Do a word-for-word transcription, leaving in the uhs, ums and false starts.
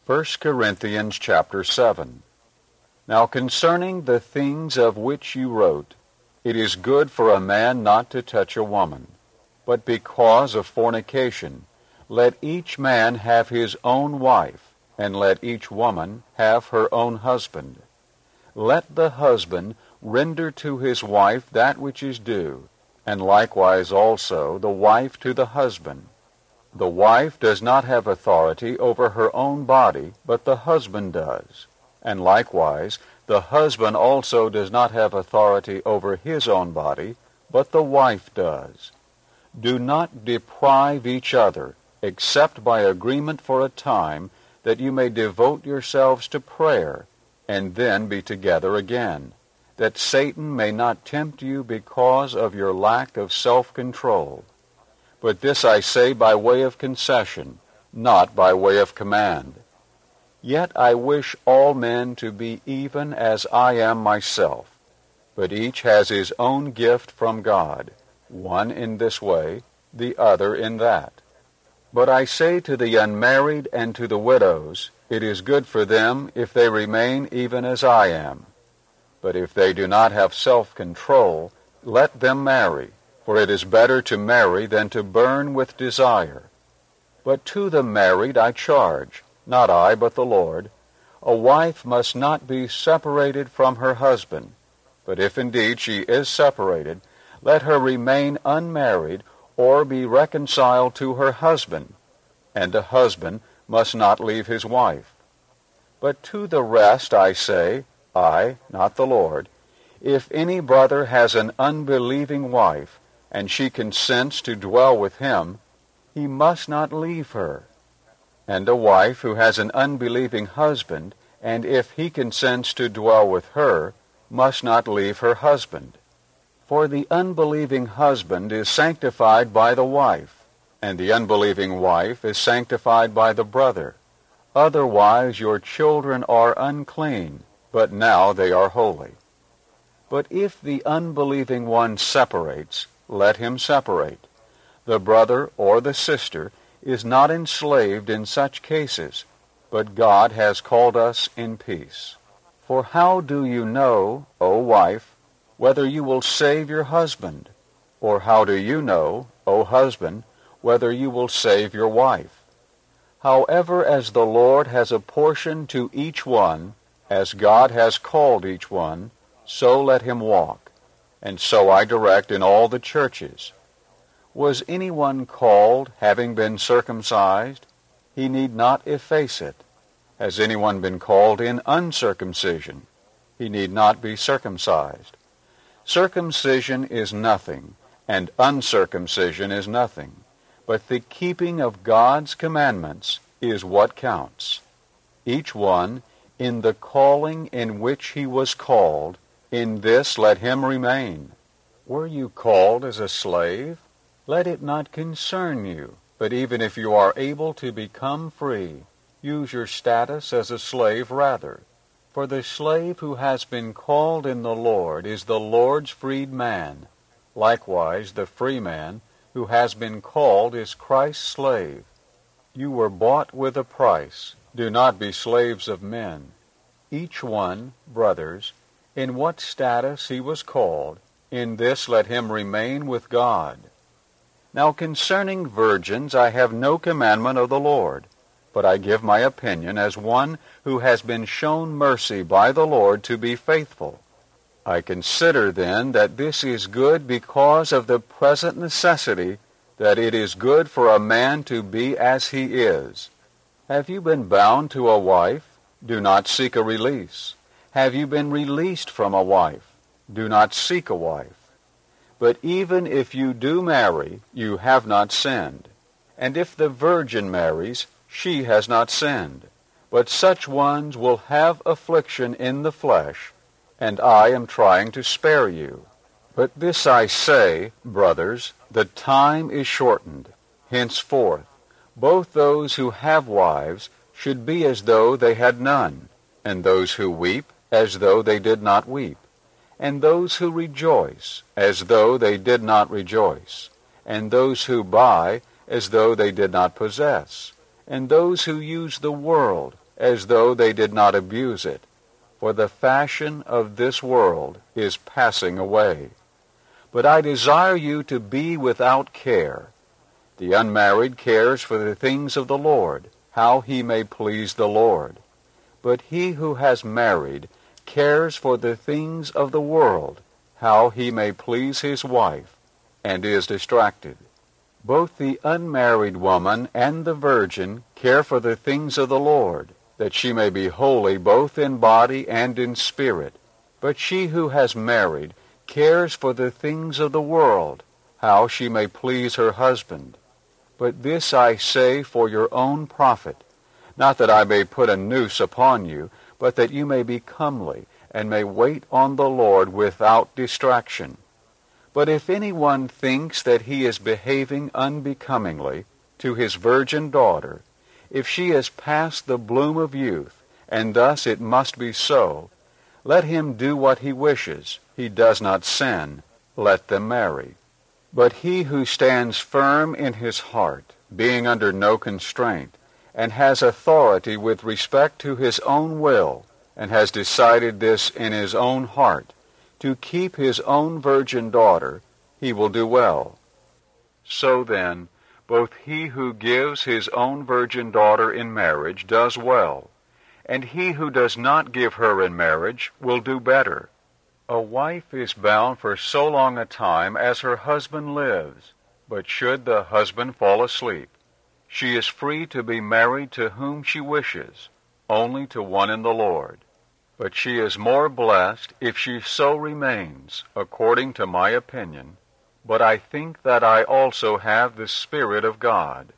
First Corinthians chapter seven. Now concerning the things of which you wrote, it is good for a man not to touch a woman. But because of fornication, let each man have his own wife, and let each woman have her own husband. Let the husband render to his wife that which is due, and likewise also the wife to the husband. The wife does not have authority over her own body, but the husband does. And likewise, the husband also does not have authority over his own body, but the wife does. Do not deprive each other, except by agreement for a time, that you may devote yourselves to prayer, and then be together again, that Satan may not tempt you because of your lack of self-control. But this I say by way of concession, not by way of command. Yet I wish all men to be even as I am myself. But each has his own gift from God, one in this way, the other in that. But I say to the unmarried and to the widows, it is good for them if they remain even as I am. But if they do not have self-control, let them marry, for it is better to marry than to burn with desire. But to the married I charge, not I, but the Lord, a wife must not be separated from her husband. But if indeed she is separated, let her remain unmarried, or be reconciled to her husband. And a husband must not leave his wife. But to the rest I say, I, not the Lord, if any brother has an unbelieving wife, and she consents to dwell with him, he must not leave her. And a wife who has an unbelieving husband, and if he consents to dwell with her, must not leave her husband. For the unbelieving husband is sanctified by the wife, and the unbelieving wife is sanctified by the brother. Otherwise your children are unclean, but now they are holy. But if the unbelieving one separates, let him separate. The brother or the sister is not enslaved in such cases, but God has called us in peace. For how do you know, O wife, whether you will save your husband? Or how do you know, O husband, whether you will save your wife? However, as the Lord has apportioned to each one, as God has called each one, so let him walk. And so I direct in all the churches. Was anyone called, having been circumcised? He need not efface it. Has anyone been called in uncircumcision? He need not be circumcised. Circumcision is nothing, and uncircumcision is nothing, but the keeping of God's commandments is what counts. Each one, in the calling in which he was called, in this let him remain. Were you called as a slave? Let it not concern you, but even if you are able to become free, use your status as a slave rather. For the slave who has been called in the Lord is the Lord's freed man. Likewise the free man who has been called is Christ's slave. You were bought with a price. Do not be slaves of men. Each one, brothers, in what status he was called, in this let him remain with God. Now concerning virgins I have no commandment of the Lord, but I give my opinion as one who has been shown mercy by the Lord to be faithful. I consider then that this is good because of the present necessity, that it is good for a man to be as he is. Have you been bound to a wife? Do not seek a release. Have you been released from a wife? Do not seek a wife. But even if you do marry, you have not sinned. And if the virgin marries, she has not sinned. But such ones will have affliction in the flesh, and I am trying to spare you. But this I say, brothers, the time is shortened. Henceforth, both those who have wives should be as though they had none, and those who weep as though they did not weep, and those who rejoice as though they did not rejoice, and those who buy as though they did not possess, and those who use the world as though they did not abuse it. For the fashion of this world is passing away. But I desire you to be without care. The unmarried cares for the things of the Lord, how he may please the Lord. But he who has married cares for the things of the world, how he may please his wife, and is distracted. Both the unmarried woman and the virgin care for the things of the Lord, that she may be holy both in body and in spirit. But she who has married cares for the things of the world, how she may please her husband. But this I say for your own profit, not that I may put a noose upon you, but that you may be comely, and may wait on the Lord without distraction. But if anyone thinks that he is behaving unbecomingly to his virgin daughter, if she is past the bloom of youth, and thus it must be so, let him do what he wishes. He does not sin. Let them marry. But he who stands firm in his heart, being under no constraint, and has authority with respect to his own will, and has decided this in his own heart, to keep his own virgin daughter, he will do well. So then, both he who gives his own virgin daughter in marriage does well, and he who does not give her in marriage will do better. A wife is bound for so long a time as her husband lives, but should the husband fall asleep, she is free to be married to whom she wishes, only to one in the Lord. But she is more blessed if she so remains, according to my opinion. But I think that I also have the Spirit of God.